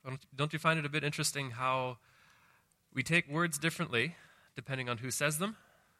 Don't you find it a bit interesting how we take words differently depending on who says them?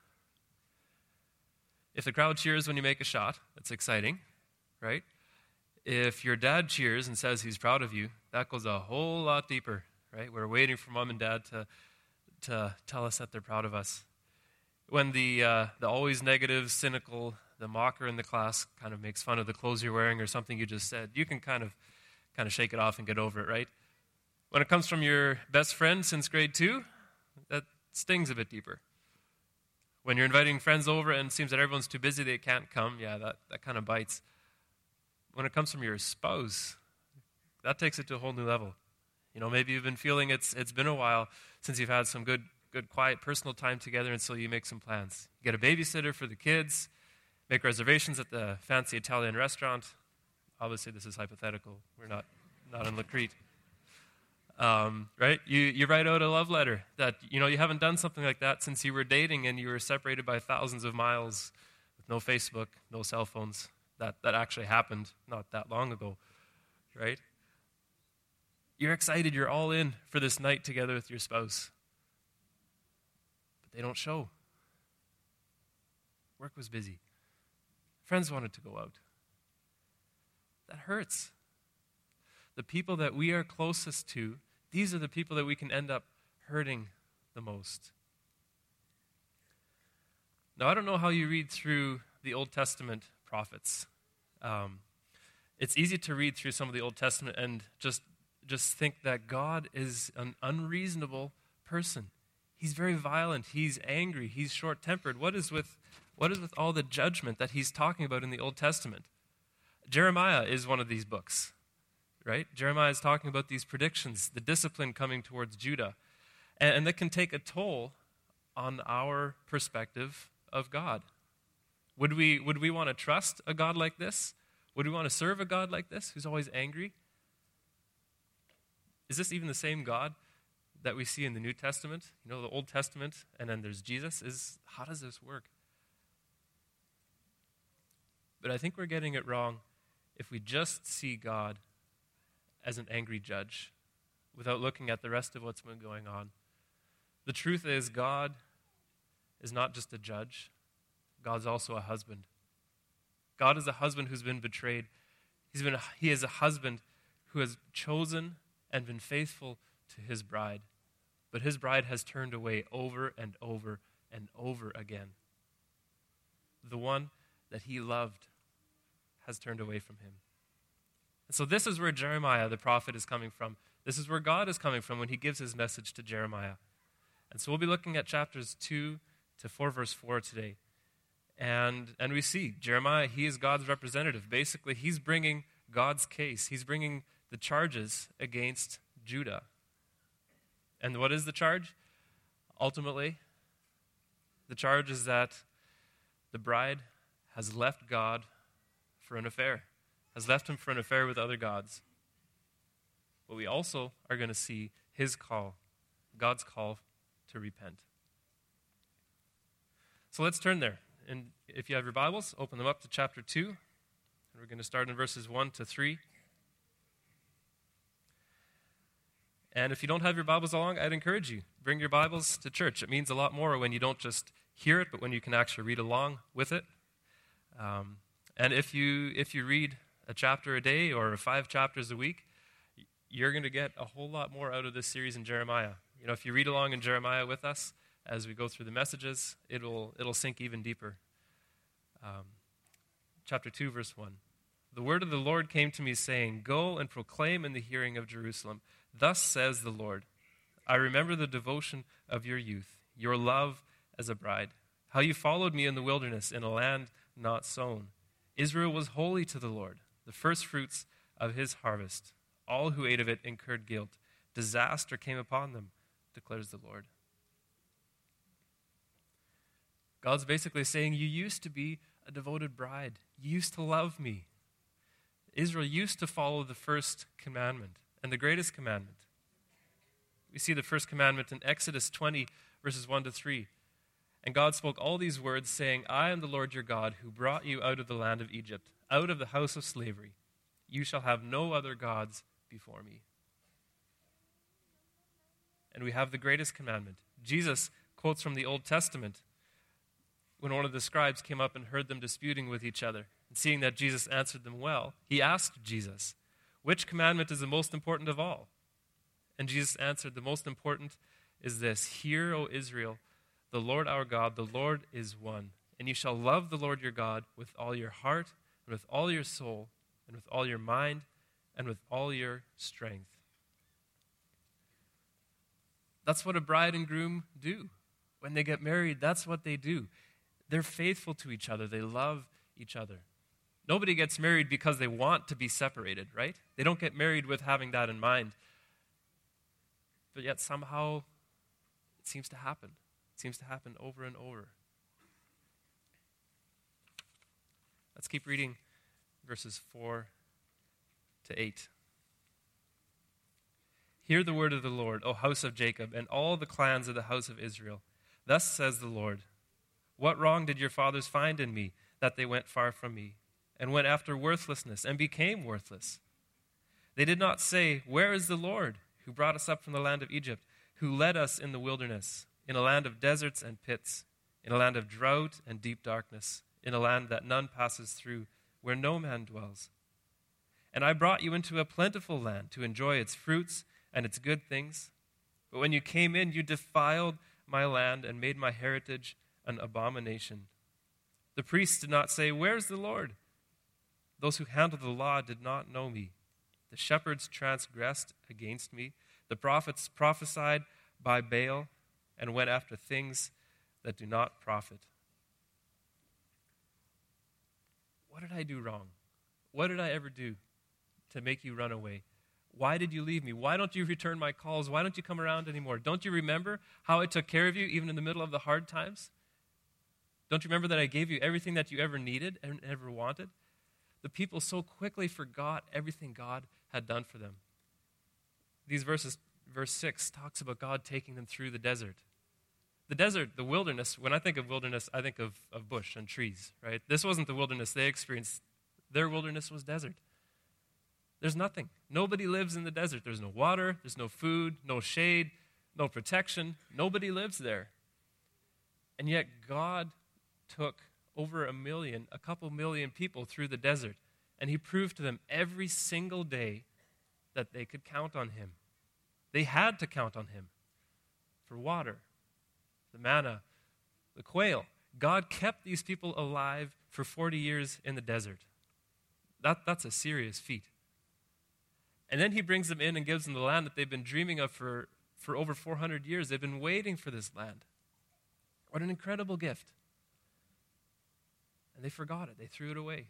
If the crowd cheers when you make a shot, that's exciting, right? If your dad cheers and says he's proud of you, that goes a whole lot deeper, right? We're waiting for mom and dad to tell us that they're proud of us. When the always negative, cynical, the mocker in the class kind of makes fun of the clothes you're wearing or something you just said, you can kind of shake it off and get over it, right? When it comes from your best friend since grade 2, that stings a bit deeper. When you're inviting friends over and it seems that everyone's too busy, they can't come, yeah, that kind of bites. When it comes from your spouse, that takes it to a whole new level. You know, maybe you've been feeling it's been a while since you've had some good, quiet, personal time together, and so you make some plans. You get a babysitter for the kids, make reservations at the fancy Italian restaurant. Obviously, this is hypothetical. We're not in La Crete. Right? You write out a love letter that, you haven't done something like that since you were dating and you were separated by thousands of miles with no Facebook, no cell phones. That actually happened not that long ago, right? You're excited, you're all in for this night together with your spouse. But they don't show. Work was busy. Friends wanted to go out. That hurts. The people that we are closest to, these are the people that we can end up hurting the most. Now, I don't know how you read through the Old Testament prophets. It's easy to read through some of the Old Testament and just think that God is an unreasonable person. He's very violent. He's angry. He's short-tempered. What is with all the judgment that he's talking about in the Old Testament? Jeremiah is one of these books, right? Jeremiah is talking about these predictions, the discipline coming towards Judah, and that can take a toll on our perspective of God. Would we want to trust a God like this? Would we want to serve a God like this who's always angry? Is this even the same God that we see in the New Testament? The Old Testament, and then there's Jesus. How does this work? But I think we're getting it wrong if we just see God as an angry judge without looking at the rest of what's been going on. The truth is, God is not just a judge. God's also a husband. God is a husband who's been betrayed. He is a husband who has chosen and been faithful to his bride. But his bride has turned away over and over and over again. The one that he loved has turned away from him. And so this is where Jeremiah, the prophet, is coming from. This is where God is coming from when he gives his message to Jeremiah. And so we'll be looking at chapters 2 to 4, verse 4 today. And we see Jeremiah, he is God's representative. Basically, he's bringing God's case. He's bringing the charges against Judah. And what is the charge? Ultimately, the charge is that the bride has left God for an affair, has left him for an affair with other gods. But we also are going to see his call, God's call to repent. So let's turn there. And if you have your Bibles, open them up to chapter 2. And we're going to start in verses 1 to 3. And if you don't have your Bibles along, I'd encourage you, bring your Bibles to church. It means a lot more when you don't just hear it, but when you can actually read along with it. And if you read a chapter a day or 5 chapters a week, you're going to get a whole lot more out of this series in Jeremiah. If you read along in Jeremiah with us as we go through the messages, it'll sink even deeper. Chapter 2, verse 1. The word of the Lord came to me, saying, "Go and proclaim in the hearing of Jerusalem. Thus says the Lord, I remember the devotion of your youth, your love as a bride, how you followed me in the wilderness in a land not sown. Israel was holy to the Lord, the firstfruits of his harvest. All who ate of it incurred guilt. Disaster came upon them, declares the Lord." God's basically saying, you used to be a devoted bride. You used to love me. Israel used to follow the first commandment and the greatest commandment. We see the first commandment in Exodus 20, verses 1 to 3. And God spoke all these words, saying, I am the Lord your God, who brought you out of the land of Egypt, out of the house of slavery. You shall have no other gods before me. and we have the greatest commandment. Jesus quotes from the Old Testament when one of the scribes came up and heard them disputing with each other. And seeing that Jesus answered them well, he asked Jesus, "Which commandment is the most important of all?" And Jesus answered, "The most important is this: Hear, O Israel, the Lord our God, the Lord is one. And you shall love the Lord your God with all your heart, and with all your soul, and with all your mind, and with all your strength." That's what a bride and groom do. When they get married, that's what they do. They're faithful to each other. They love each other. Nobody gets married because they want to be separated, right? They don't get married with having that in mind. But yet somehow it seems to happen. It seems to happen over and over. Let's keep reading verses 4 to 8. Hear the word of the Lord, O house of Jacob, and all the clans of the house of Israel. Thus says the Lord, what wrong did your fathers find in me, that they went far from me, and went after worthlessness, and became worthless? They did not say, where is the Lord, who brought us up from the land of Egypt, who led us in the wilderness, in a land of deserts and pits, in a land of drought and deep darkness, in a land that none passes through, where no man dwells? And I brought you into a plentiful land to enjoy its fruits and its good things. But when you came in, you defiled my land and made my heritage an abomination. The priests did not say, where is the Lord? Those who handled the law did not know me. The shepherds transgressed against me. The prophets prophesied by Baal and went after things that do not profit. What did I do wrong? What did I ever do to make you run away? Why did you leave me? Why don't you return my calls? Why don't you come around anymore? Don't you remember how I took care of you even in the middle of the hard times? Don't you remember that I gave you everything that you ever needed and ever wanted? The people so quickly forgot everything God had done for them. These verses, verse 6 talks about God taking them through the desert. The desert, the wilderness, when I think of wilderness, I think of bush and trees, right? This wasn't the wilderness they experienced. Their wilderness was desert. There's nothing. Nobody lives in the desert. There's no water, there's no food, no shade, no protection. Nobody lives there. And yet God took over a couple million people through the desert, and he proved to them every single day that they could count on him. They had to count on him for water, the manna, the quail. God kept these people alive for 40 years in the desert. That's a serious feat. And then he brings them in and gives them the land that they've been dreaming of for over 400 years. They've been waiting for this land. What an incredible gift. And they forgot it. They threw it away.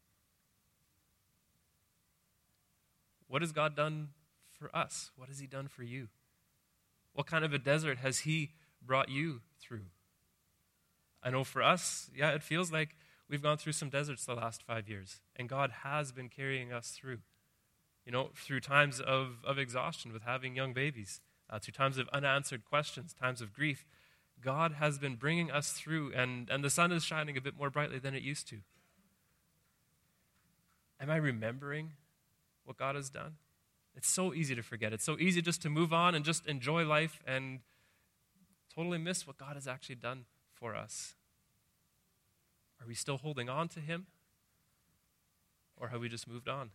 What has God done for us? What has he done for you? What kind of a desert has he brought you through? I know for us, it feels like we've gone through some deserts the last 5 years, and God has been carrying us through. Through times of exhaustion with having young babies, through times of unanswered questions, times of grief. God has been bringing us through, and the sun is shining a bit more brightly than it used to. Am I remembering what God has done? It's so easy to forget. It's so easy just to move on and just enjoy life and totally miss what God has actually done for us. Are we still holding on to him? Or have we just moved on?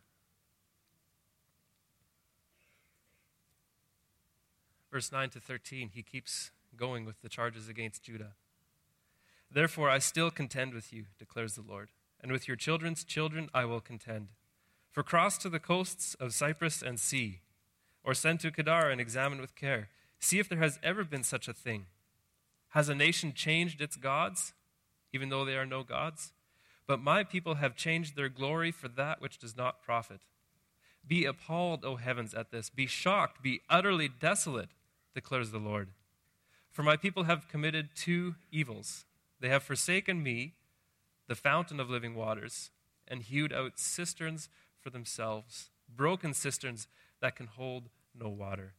Verse 9 to 13, he keeps going with the charges against Judah. Therefore I still contend with you, declares the Lord, and with your children's children I will contend. For cross to the coasts of Cyprus and see, or send to Kedar and examine with care. See if there has ever been such a thing. Has a nation changed its gods, even though they are no gods? But my people have changed their glory for that which does not profit. Be appalled, O heavens, at this. Be shocked, be utterly desolate, declares the Lord. For my people have committed two evils. They have forsaken me, the fountain of living waters, and hewed out cisterns for themselves, broken cisterns that can hold no water.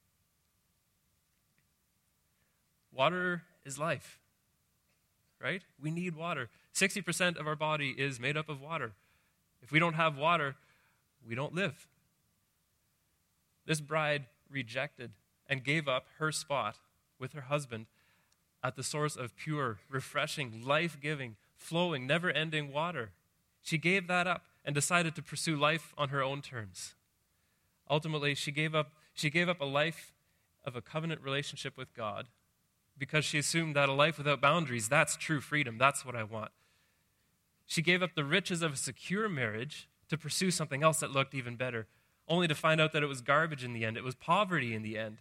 Water is life, right? We need water. 60% of our body is made up of water. If we don't have water, we don't live. This bride rejected and gave up her spot with her husband at the source of pure, refreshing, life-giving, flowing, never-ending water. She gave that up and decided to pursue life on her own terms. Ultimately, she gave up a life of a covenant relationship with God because she assumed that a life without boundaries, that's true freedom. That's what I want. She gave up the riches of a secure marriage to pursue something else that looked even better, only to find out that it was garbage in the end. It was poverty in the end.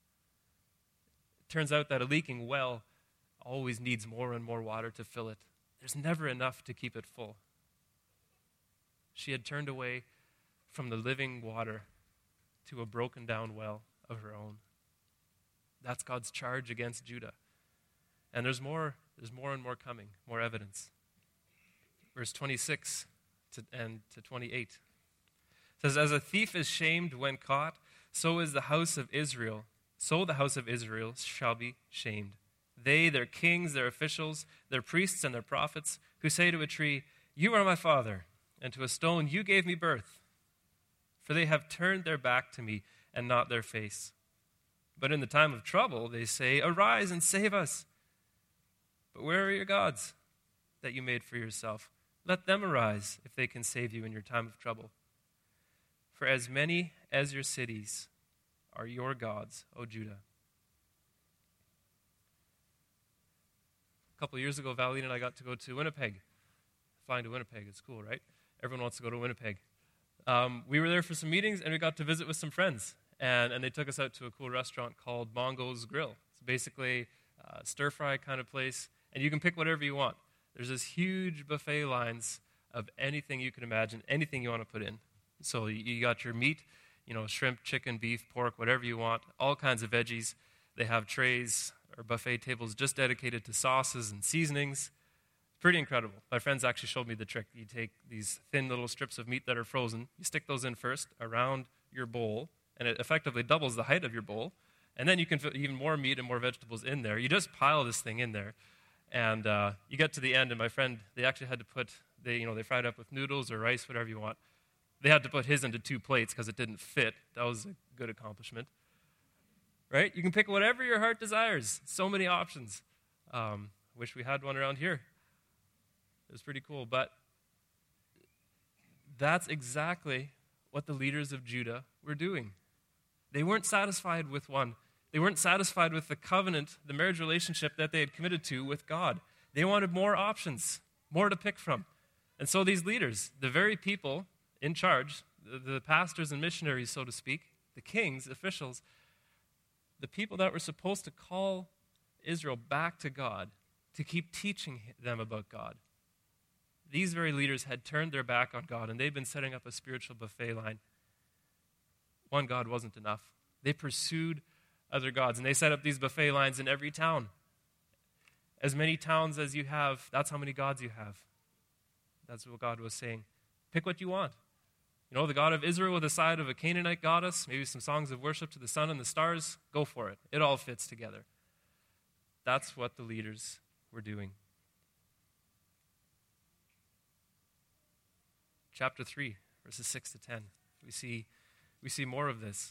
It turns out that a leaking well always needs more and more water to fill it. There's never enough to keep it full. She had turned away from the living water to a broken down well of her own. That's God's charge against Judah. And there's more and more coming, more evidence. Verse 26 to 28 says, "As a thief is shamed when caught, so the house of Israel shall be shamed. They, their kings, their officials, their priests, and their prophets, who say to a tree, 'You are my father,' and to a stone, 'You gave me birth.' For they have turned their back to me and not their face. But in the time of trouble, they say, 'Arise and save us.' But where are your gods that you made for yourself? Let them arise if they can save you in your time of trouble. For as many as your cities are your gods, O Judah." A couple of years ago, Valine and I got to go to Winnipeg. Flying to Winnipeg is cool, right? Everyone wants to go to Winnipeg. We were there for some meetings, and we got to visit with some friends. And they took us out to a cool restaurant called Mongo's Grill. It's basically a stir-fry kind of place, and you can pick whatever you want. There's this huge buffet lines of anything you can imagine, anything you want to put in. So you got your meat, shrimp, chicken, beef, pork, whatever you want, all kinds of veggies. They have trays or buffet tables just dedicated to sauces and seasonings. Pretty incredible. My friends actually showed me the trick. You take these thin little strips of meat that are frozen, you stick those in first around your bowl, and it effectively doubles the height of your bowl, and then you can fit even more meat and more vegetables in there. You just pile this thing in there, and you get to the end, and my friend, they actually had to put, they fried up with noodles or rice, whatever you want. They had to put his into 2 plates because it didn't fit. That was a good accomplishment. Right? You can pick whatever your heart desires. So many options. Wish we had one around here. It was pretty cool. But that's exactly what the leaders of Judah were doing. They weren't satisfied with one. They weren't satisfied with the covenant, the marriage relationship that they had committed to with God. They wanted more options, more to pick from. And so these leaders, the very people in charge, the pastors and missionaries, so to speak, the kings, officials, the people that were supposed to call Israel back to God, to keep teaching them about God, these very leaders had turned their back on God, and they've been setting up a spiritual buffet line. One God wasn't enough. They pursued other gods, and they set up these buffet lines in every town. As many towns as you have, that's how many gods you have. That's what God was saying. Pick what you want. The God of Israel with the side of a Canaanite goddess, maybe some songs of worship to the sun and the stars, go for it. It all fits together. That's what the leaders were doing. Chapter 3, verses 6 to 10. We see more of this.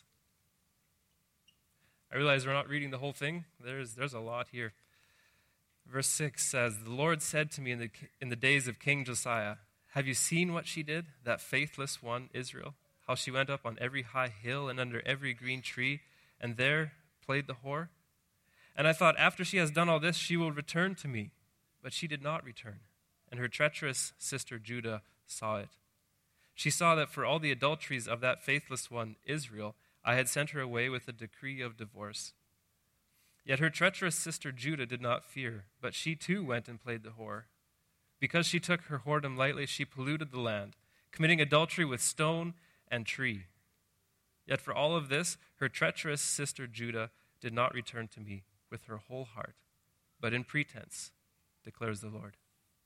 I realize we're not reading the whole thing. There's a lot here. Verse 6 says, "The Lord said to me in the days of King Josiah, 'Have you seen what she did, that faithless one, Israel? How she went up on every high hill and under every green tree, and there played the whore? And I thought, after she has done all this, she will return to me. But she did not return, and her treacherous sister Judah saw it. She saw that for all the adulteries of that faithless one, Israel, I had sent her away with a decree of divorce. Yet her treacherous sister Judah did not fear, but she too went and played the whore. Because she took her whoredom lightly, she polluted the land, committing adultery with stone and tree. Yet for all of this, her treacherous sister Judah did not return to me with her whole heart, but in pretense, declares the Lord.'"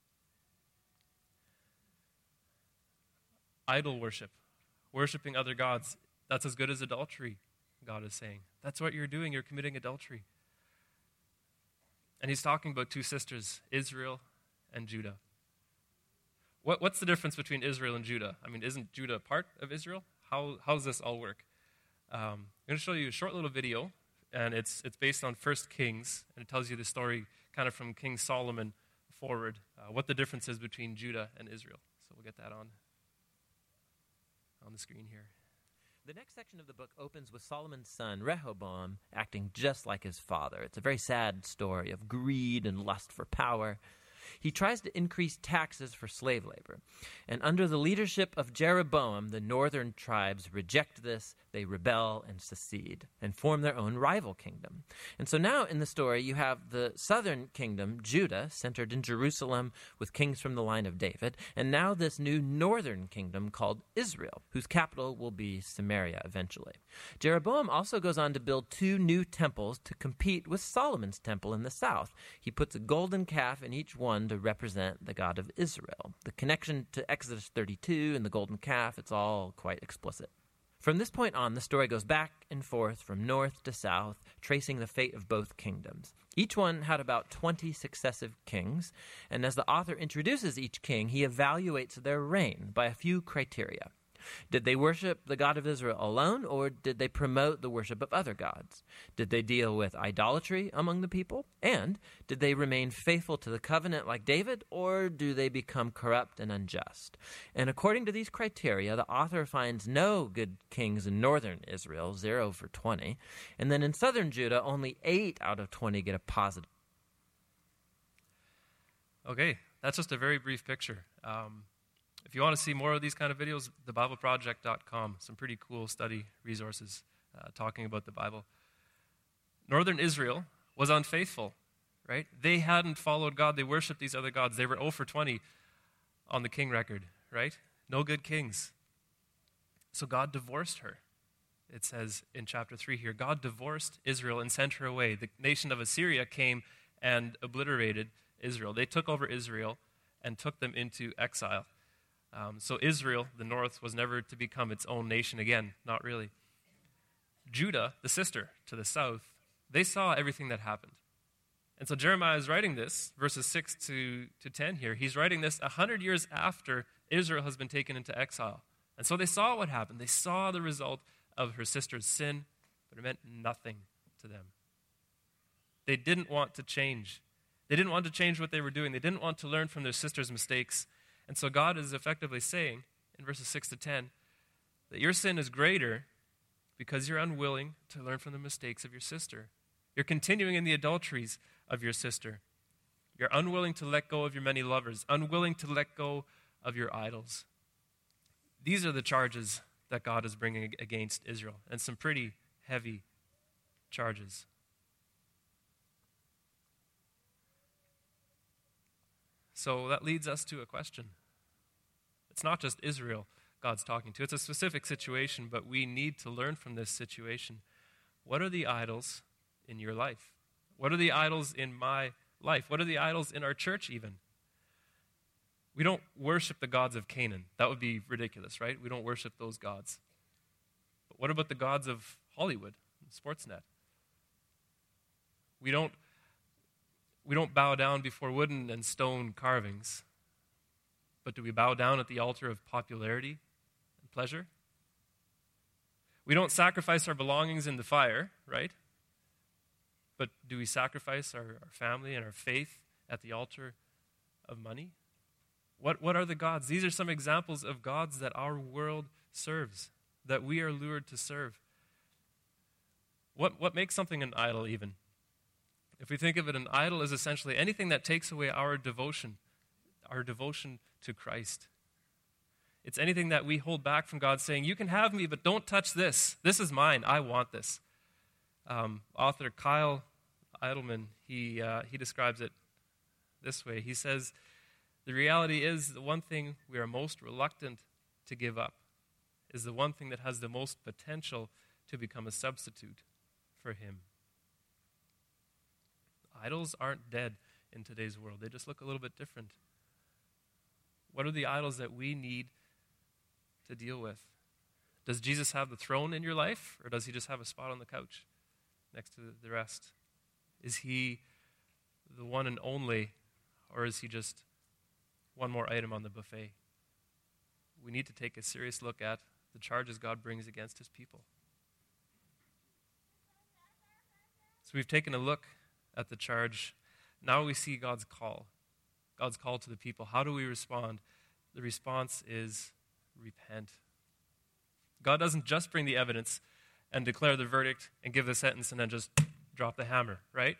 Idol worship, worshiping other gods, that's as good as adultery, God is saying. That's what you're doing. You're committing adultery. And he's talking about 2 sisters, Israel and Judah. What's the difference between Israel and Judah? I mean, isn't Judah part of Israel? How does this all work? I'm going to show you a short little video and it's based on 1 Kings, and it tells you the story kind of from King Solomon forward, what the difference is between Judah and Israel. So we'll get that on the screen here. The next section of the book opens with Solomon's son, Rehoboam, acting just like his father. It's a very sad story of greed and lust for power. He tries to increase taxes for slave labor. And under the leadership of Jeroboam, the northern tribes reject this, they rebel and secede, and form their own rival kingdom. And so now in the story, you have the southern kingdom, Judah, centered in Jerusalem with kings from the line of David, and now this new northern kingdom called Israel, whose capital will be Samaria eventually. Jeroboam also goes on to build 2 new temples to compete with Solomon's temple in the south. He puts a golden calf in each one to represent the God of Israel. The connection to Exodus 32 and the golden calf, it's all quite explicit. From this point on, the story goes back and forth from north to south, tracing the fate of both kingdoms. Each one had about 20 successive kings, and as the author introduces each king, he evaluates their reign by a few criteria. Did they worship the God of Israel alone, or did they promote the worship of other gods? Did they deal with idolatry among the people? And did they remain faithful to the covenant like David, or do they become corrupt and unjust? And according to these criteria, the author finds no good kings in northern Israel, 0 for 20. And then in southern Judah, only 8 out of 20 get a positive. Okay, that's just a very brief picture. If you want to see more of these kind of videos, thebibleproject.com, some pretty cool study resources talking about the Bible. Northern Israel was unfaithful, right? They hadn't followed God. They worshiped these other gods. They were 0 for 20 on the king record, right? No good kings. So God divorced her. It says in chapter 3 here, God divorced Israel and sent her away. The nation of Assyria came and obliterated Israel. They took over Israel and took them into exile. So Israel, the north, was never to become its own nation again. Not really. Judah, the sister to the south, they saw everything that happened. And so Jeremiah is writing this, verses 6 to 10 here. He's writing this 100 years after Israel has been taken into exile. And so they saw what happened. They saw the result of her sister's sin, but it meant nothing to them. They didn't want to change. They didn't want to change what they were doing. They didn't want to learn from their sister's mistakes. And so God is effectively saying, in verses 6 to 10, that your sin is greater because you're unwilling to learn from the mistakes of your sister. You're continuing in the adulteries of your sister. You're unwilling to let go of your many lovers, unwilling to let go of your idols. These are the charges that God is bringing against Israel, and some pretty heavy charges. So that leads us to a question. It's not just Israel God's talking to. It's a specific situation, but we need to learn from this situation. What are the idols in your life? What are the idols in my life? What are the idols in our church even? We don't worship the gods of Canaan. That would be ridiculous, right? We don't worship those gods. But what about the gods of Hollywood and Sportsnet? We don't bow down before wooden and stone carvings. But do we bow down at the altar of popularity and pleasure? We don't sacrifice our belongings in the fire, right? But do we sacrifice our family and our faith at the altar of money? What are the gods? These are some examples of gods that our world serves, that we are lured to serve. What makes something an idol even? If we think of it, an idol is essentially anything that takes away our devotion to Christ. It's anything that we hold back from God, saying, you can have me, but don't touch this. This is mine. I want this. Author Kyle Idleman, he describes it this way. He says, the reality is the one thing we are most reluctant to give up is the one thing that has the most potential to become a substitute for Him. Idols aren't dead in today's world. They just look a little bit different. What are the idols that we need to deal with? Does Jesus have the throne in your life, or does He just have a spot on the couch next to the rest? Is He the one and only, or is He just one more item on the buffet? We need to take a serious look at the charges God brings against His people. So we've taken a look at the charge. Now we see God's call to the people. How do we respond? The response is repent. God doesn't just bring the evidence and declare the verdict and give the sentence and then just drop the hammer, right?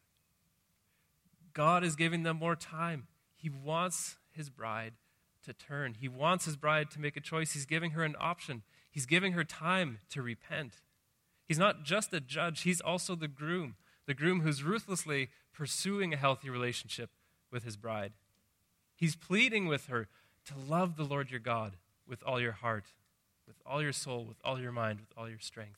God is giving them more time. He wants his bride to turn. He wants his bride to make a choice. He's giving her an option. He's giving her time to repent. He's not just a judge, he's also the groom who's ruthlessly pursuing a healthy relationship with his bride. He's pleading with her to love the Lord your God with all your heart, with all your soul, with all your mind, with all your strength.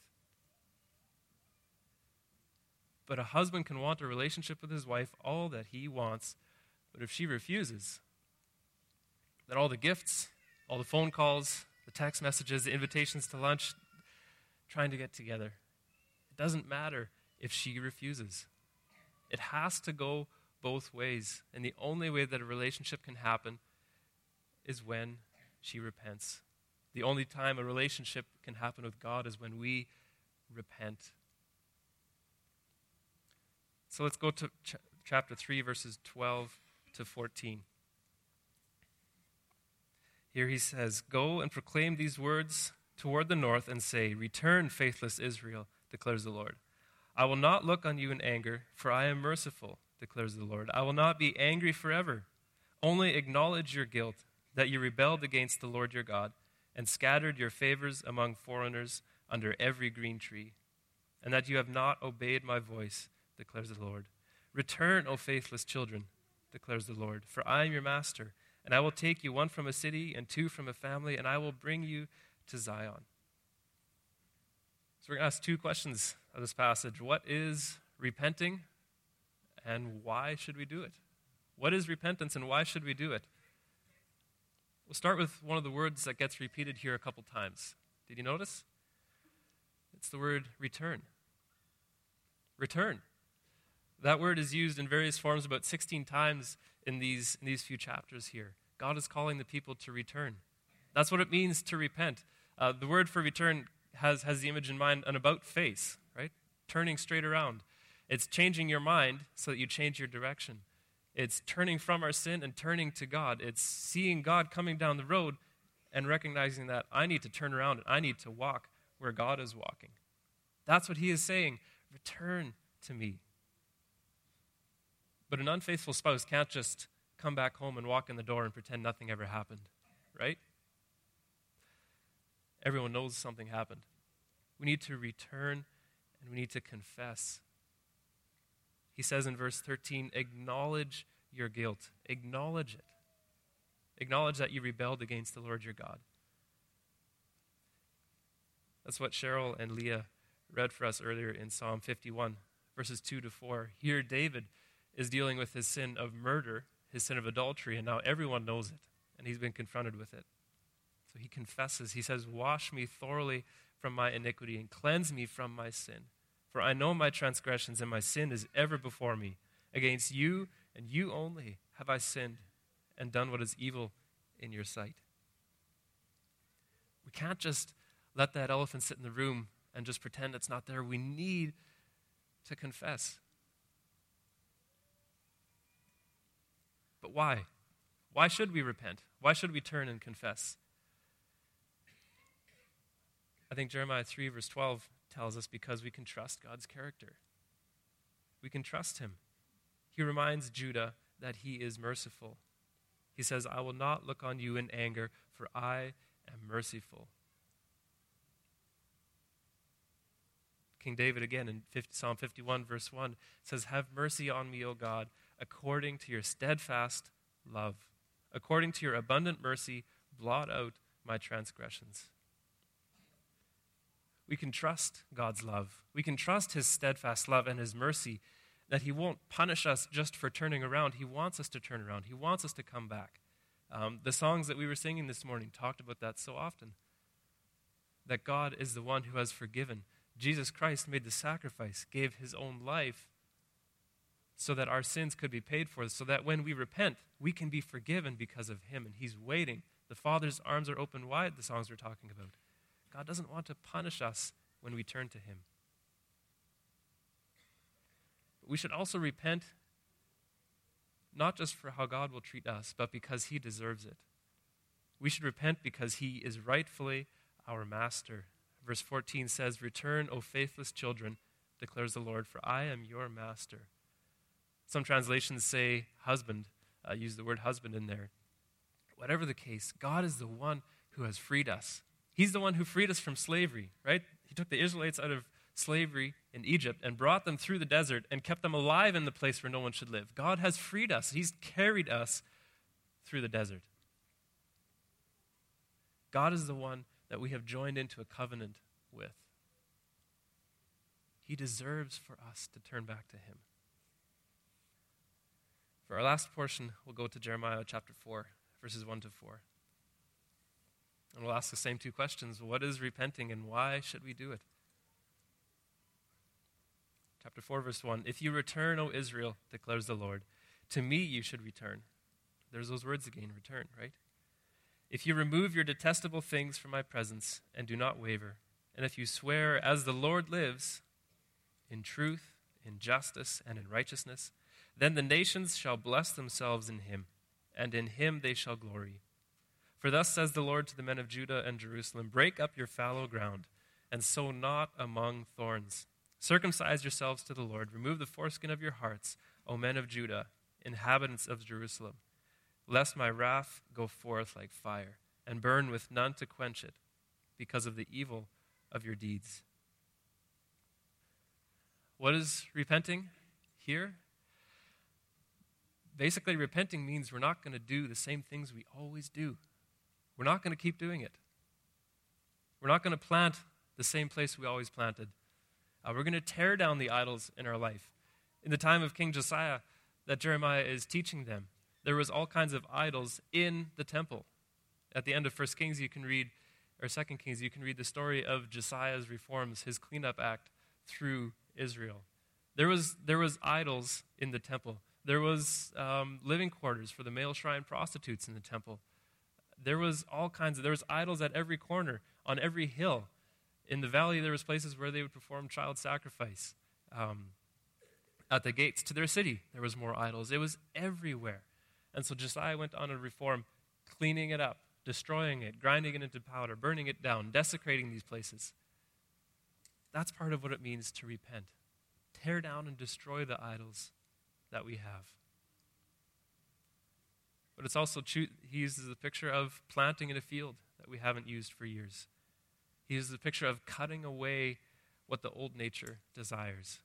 But a husband can want a relationship with his wife all that he wants, but if she refuses, then all the gifts, all the phone calls, the text messages, the invitations to lunch, trying to get together, it doesn't matter if she refuses. It has to go both ways, and the only way that a relationship can happen is when she repents. The only time a relationship can happen with God is when we repent. So let's go to chapter 3, verses 12 to 14. Here he says, "Go and proclaim these words toward the north and say, 'Return, faithless Israel,' declares the Lord. 'I will not look on you in anger, for I am merciful,' declares the Lord. 'I will not be angry forever. Only acknowledge your guilt, that you rebelled against the Lord your God and scattered your favors among foreigners under every green tree, and that you have not obeyed my voice, declares the Lord. Return, O faithless children, declares the Lord, for I am your master, and I will take you, one from a city and two from a family, and I will bring you to Zion.'" So we're going to ask two questions of this passage. What is repenting, and why should we do it? What is repentance, and why should we do it? We'll start with one of the words that gets repeated here a couple times. Did you notice? It's the word return. Return. That word is used in various forms about 16 times in these few chapters here. God is calling the people to return. That's what it means to repent. The word for return has the image in mind, an about face, right? Turning straight around. It's changing your mind so that you change your direction. It's turning from our sin and turning to God. It's seeing God coming down the road and recognizing that I need to turn around and I need to walk where God is walking. That's what he is saying. Return to me. But an unfaithful spouse can't just come back home and walk in the door and pretend nothing ever happened, right? Everyone knows something happened. We need to return and we need to confess. He says in verse 13, acknowledge your guilt. Acknowledge it. Acknowledge that you rebelled against the Lord your God. That's what Cheryl and Leah read for us earlier in Psalm 51, verses 2 to 4. Here David is dealing with his sin of murder, his sin of adultery, and now everyone knows it, and he's been confronted with it. So he confesses. He says, "Wash me thoroughly from my iniquity and cleanse me from my sin. For I know my transgressions, and my sin is ever before me. Against you and you only have I sinned and done what is evil in your sight." We can't just let that elephant sit in the room and just pretend it's not there. We need to confess. But why? Why should we repent? Why should we turn and confess? I think Jeremiah 3 verse 12 tells us because we can trust God's character. We can trust him. He reminds Judah that he is merciful. He says, "I will not look on you in anger, for I am merciful." King David again in Psalm 51 verse 1 says, "Have mercy on me, O God, according to your steadfast love. According to your abundant mercy, blot out my transgressions." We can trust God's love. We can trust his steadfast love and his mercy, that he won't punish us just for turning around. He wants us to turn around. He wants us to come back. The songs that we were singing this morning talked about that so often, that God is the one who has forgiven. Jesus Christ made the sacrifice, gave his own life so that our sins could be paid for, so that when we repent, we can be forgiven because of him, and he's waiting. The Father's arms are open wide, the songs we're talking about. God doesn't want to punish us when we turn to him. we should also repent not just for how God will treat us, but because he deserves it. We should repent because he is rightfully our master. Verse 14 says, "Return, O faithless children, declares the Lord, for I am your master." Some translations say husband, use the word husband in there. Whatever the case, God is the one who has freed us. He's the one who freed us from slavery, right? He took the Israelites out of slavery in Egypt and brought them through the desert and kept them alive in the place where no one should live. God has freed us. He's carried us through the desert. God is the one that we have joined into a covenant with. He deserves for us to turn back to him. For our last portion, we'll go to Jeremiah chapter 4, verses 1 to 4. And we'll ask the same two questions. What is repenting and why should we do it? Chapter 4, verse 1. "If you return, O Israel, declares the Lord, to me you should return." There's those words again, return, right? "If you remove your detestable things from my presence and do not waver, and if you swear, as the Lord lives, in truth, in justice, and in righteousness, then the nations shall bless themselves in him, and in him they shall glory. For thus says the Lord to the men of Judah and Jerusalem, break up your fallow ground, and sow not among thorns. Circumcise yourselves to the Lord, remove the foreskin of your hearts, O men of Judah, inhabitants of Jerusalem, lest my wrath go forth like fire, and burn with none to quench it, because of the evil of your deeds." What is repenting here? Basically, repenting means we're not going to do the same things we always do. We're not going to keep doing it. We're not going to plant the same place we always planted. We're going to tear down the idols in our life. In the time of King Josiah that Jeremiah is teaching them, there was all kinds of idols in the temple. At the end of 1 Kings, you can read, or 2 Kings, you can read the story of Josiah's reforms, his cleanup act through Israel. There was idols in the temple. There was living quarters for the male shrine prostitutes in the temple. There was idols at every corner, on every hill. In the valley, there was places where they would perform child sacrifice. At the gates to their city, there was more idols. It was everywhere. And so Josiah went on a reform, cleaning it up, destroying it, grinding it into powder, burning it down, desecrating these places. That's part of what it means to repent. Tear down and destroy the idols that we have. But it's also he uses the picture of planting in a field that we haven't used for years. He uses the picture of cutting away what the old nature desires.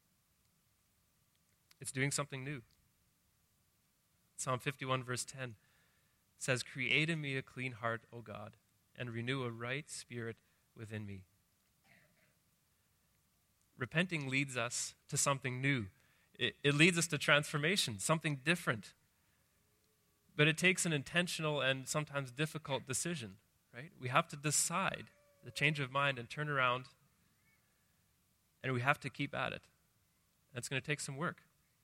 It's doing something new. Psalm 51 verse 10 says, "Create in me a clean heart, O God, and renew a right spirit within me." Repenting leads us to something new. It leads us to transformation, something different. But it takes an intentional and sometimes difficult decision, right? We have to decide the change of mind and turn around, and we have to keep at it. And it's going to take some work.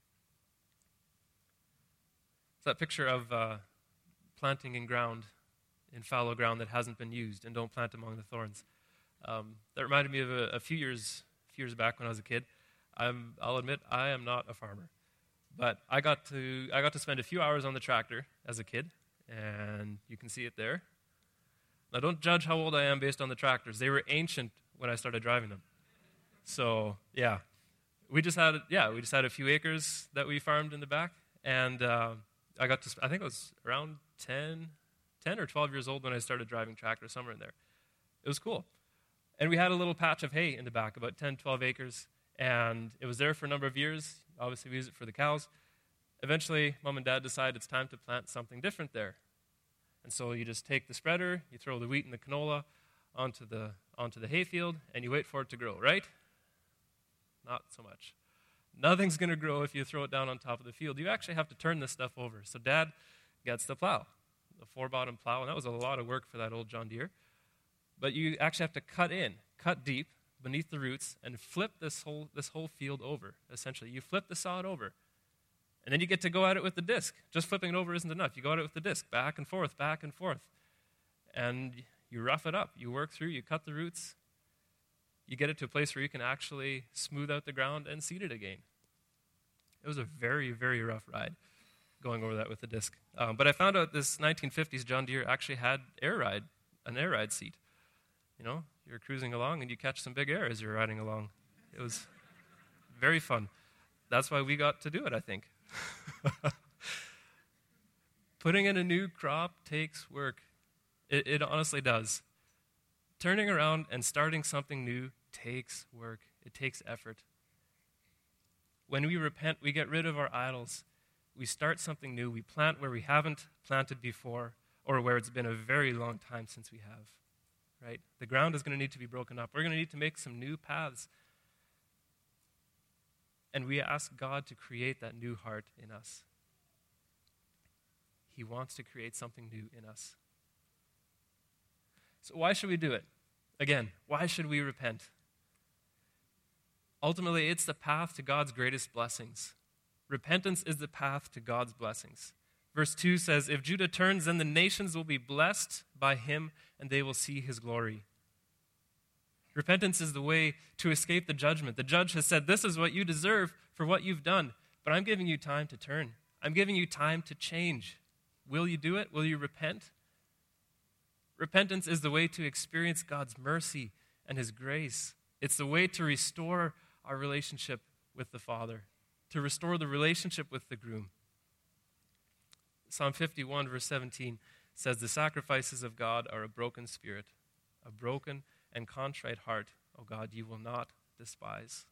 It's that picture of planting in fallow ground that hasn't been used, and don't plant among the thorns. That reminded me of a few years back when I was a kid. I'll admit I am not a farmer, but I got to spend a few hours on the tractor as a kid, and you can see it there. Now, don't judge how old I am based on the tractors. They were ancient when I started driving them. So yeah, we just had a few acres that we farmed in the back, and I think I was around 10 or 12 years old when I started driving tractor, somewhere in there. It was cool. And we had a little patch of hay in the back, about 10, 12 acres, and it was there for a number of years. Obviously, we used it for the cows. Eventually, Mom and Dad decided it's time to plant something different there. And so you just take the spreader, you throw the wheat and the canola onto the hayfield, and you wait for it to grow, right? Not so much. Nothing's going to grow if you throw it down on top of the field. You actually have to turn this stuff over. So Dad gets the plow, the 4-bottom plow, and that was a lot of work for that old John Deere. But you actually have to cut deep beneath the roots, and flip this whole field over, essentially. You flip the sod over. And then you get to go at it with the disc. Just flipping it over isn't enough. You go at it with the disc, back and forth, back and forth. And you rough it up. You work through, you cut the roots. You get it to a place where you can actually smooth out the ground and seed it again. It was a very, very rough ride going over that with the disc. But I found out this 1950s John Deere actually had an air ride seat. You know, you're cruising along and you catch some big air as you're riding along. It was very fun. That's why we got to do it, I think. Putting in a new crop takes work. It honestly does. Turning around and starting something new takes work. It takes effort. When we repent, we get rid of our idols. We start something new. We plant where we haven't planted before, or where it's been a very long time since we have. Right? The ground is going to need to be broken up. We're going to need to make some new paths. And we ask God to create that new heart in us. He wants to create something new in us. So why should we do it? Again, why should we repent? Ultimately, it's the path to God's greatest blessings. Repentance is the path to God's blessings. Verse 2 says, if Judah turns, then the nations will be blessed by him, and they will see his glory. Repentance is the way to escape the judgment. The judge has said, this is what you deserve for what you've done, but I'm giving you time to turn. I'm giving you time to change. Will you do it? Will you repent? Repentance is the way to experience God's mercy and his grace. It's the way to restore our relationship with the Father, to restore the relationship with the groom. Psalm 51, verse 17 says, the sacrifices of God are a broken spirit, a broken and contrite heart, O God, you will not despise.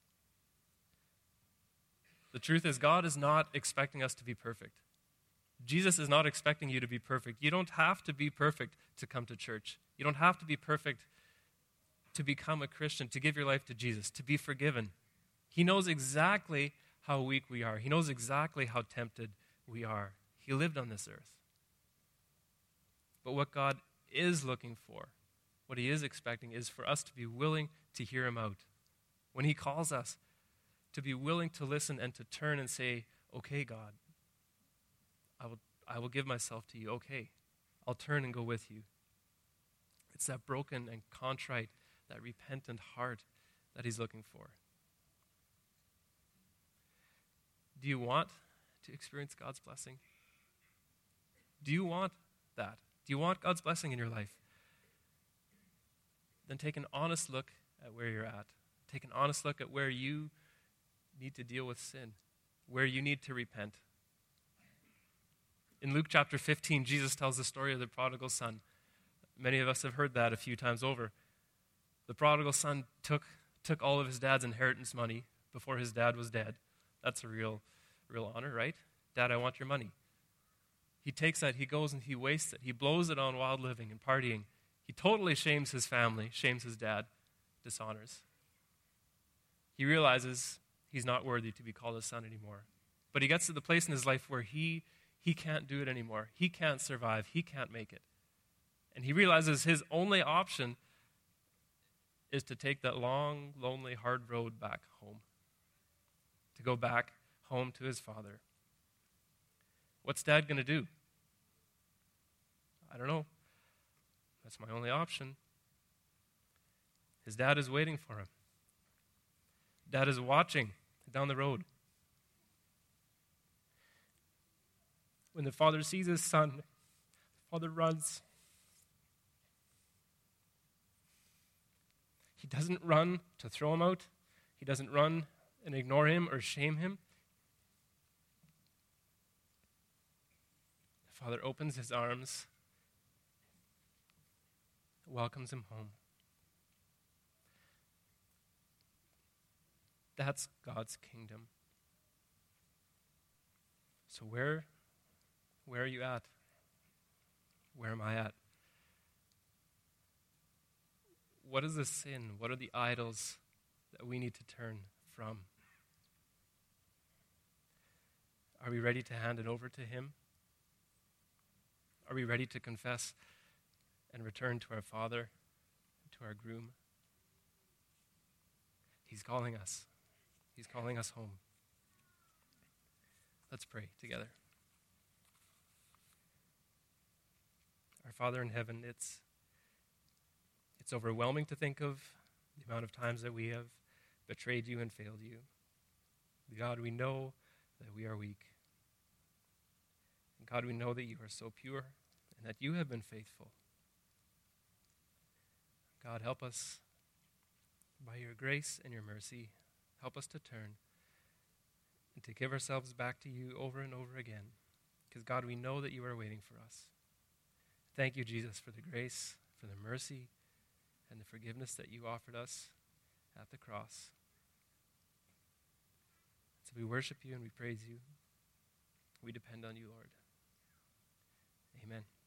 The truth is, God is not expecting us to be perfect. Jesus is not expecting you to be perfect. You don't have to be perfect to come to church. You don't have to be perfect to become a Christian, to give your life to Jesus, to be forgiven. He knows exactly how weak we are. He knows exactly how tempted we are. He lived on this earth. But what God is looking for, what he is expecting, is for us to be willing to hear him out. When he calls us, to be willing to listen and to turn and say, okay, God, I will give myself to you. Okay, I'll turn and go with you. It's that broken and contrite, that repentant heart that he's looking for. Do you want to experience God's blessing? Do you want that? Do you want God's blessing in your life? Then take an honest look at where you're at. Take an honest look at where you need to deal with sin, where you need to repent. In Luke chapter 15, Jesus tells the story of the prodigal son. Many of us have heard that a few times over. The prodigal son took all of his dad's inheritance money before his dad was dead. That's a real honor, right? Dad, I want your money. He takes that, he goes and he wastes it. He blows it on wild living and partying. He totally shames his family, shames his dad, dishonors. He realizes he's not worthy to be called a son anymore. But he gets to the place in his life where he can't do it anymore. He can't survive. He can't make it. And he realizes his only option is to take that long, lonely, hard road back home. To go back home to his father. What's dad going to do? I don't know. That's my only option. His dad is waiting for him. Dad is watching down the road. When the father sees his son, the father runs. He doesn't run to throw him out. He doesn't run and ignore him or shame him. The father opens his arms, welcomes him home. That's God's kingdom. So where are you at? Where am I at? What is the sin? What are the idols that we need to turn from? Are we ready to hand it over to him? Are we ready to confess and return to our Father, to our groom? He's calling us. He's calling us home. Let's pray together. Our Father in heaven, it's overwhelming to think of the amount of times that we have betrayed you and failed you. God, we know that we are weak. And God, we know that you are so pure and that you have been faithful. God, help us by your grace and your mercy. Help us to turn and to give ourselves back to you over and over again. Because, God, we know that you are waiting for us. Thank you, Jesus, for the grace, for the mercy, and the forgiveness that you offered us at the cross. So we worship you and we praise you. We depend on you, Lord. Amen.